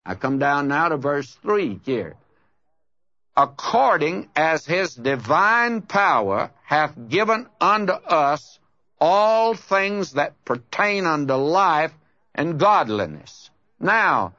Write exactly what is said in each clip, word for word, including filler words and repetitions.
I come down now to verse three here. According as his divine power hath given unto us all things that pertain unto life and godliness. Now,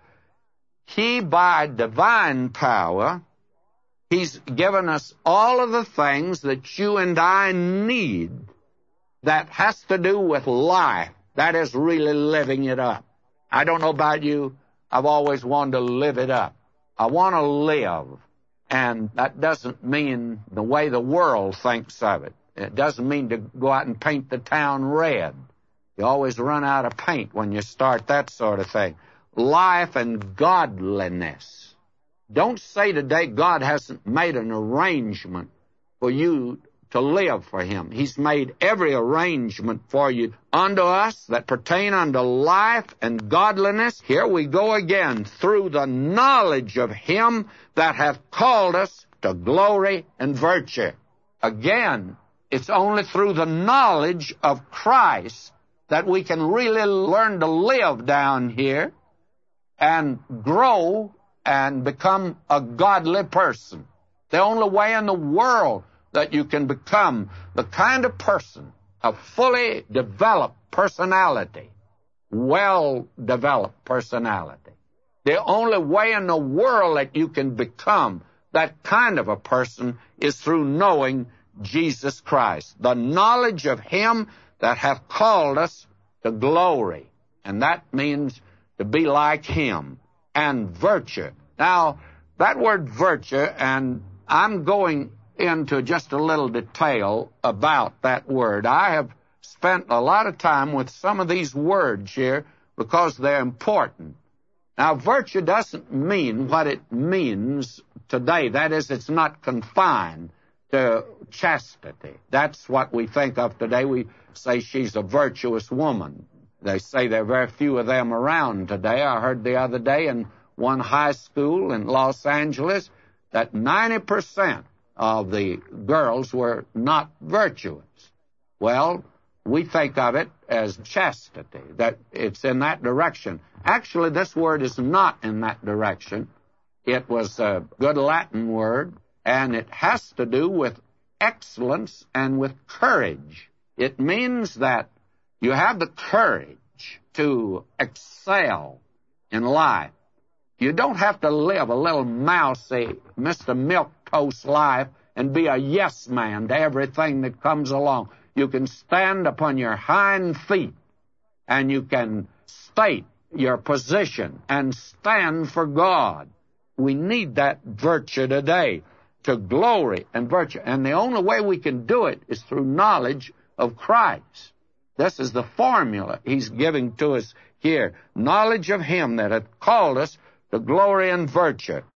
he by divine power, he's given us all of the things that you and I need that has to do with life. That is really living it up. I don't know about you. I've always wanted to live it up. I want to live. And that doesn't mean the way the world thinks of it. It doesn't mean to go out and paint the town red. You always run out of paint when you start that sort of thing. Life and godliness. Don't say today God hasn't made an arrangement for you to live for him. He's made every arrangement for you unto us that pertain unto life and godliness. Here we go again, through the knowledge of him that hath called us to glory and virtue. Again, it's only through the knowledge of Christ that we can really learn to live down here and grow and become a godly person. The only way in the world that you can become the kind of person, a fully developed personality, well-developed personality. The only way in the world that you can become that kind of a person is through knowing Jesus Christ, the knowledge of him that hath called us to glory. And that means to be like him, and virtue. Now, that word virtue, and I'm going into just a little detail about that word. I have spent a lot of time with some of these words here because they're important. Now, virtue doesn't mean what it means today. That is, it's not confined to chastity. That's what we think of today. We say she's a virtuous woman. They say there are very few of them around today. I heard the other day in one high school in Los Angeles that ninety percent of the girls were not virtuous. Well, we think of it as chastity, that it's in that direction. Actually, this word is not in that direction. It was a good Latin word, and it has to do with excellence and with courage. It means that you have the courage to excel in life. You don't have to live a little mousy, Mister Milquetoast life and be a yes man to everything that comes along. You can stand upon your hind feet and you can state your position and stand for God. We need that virtue today, to glory and virtue. And the only way we can do it is through knowledge of Christ. This is the formula he's giving to us here. Knowledge of him that hath called us to glory and virtue.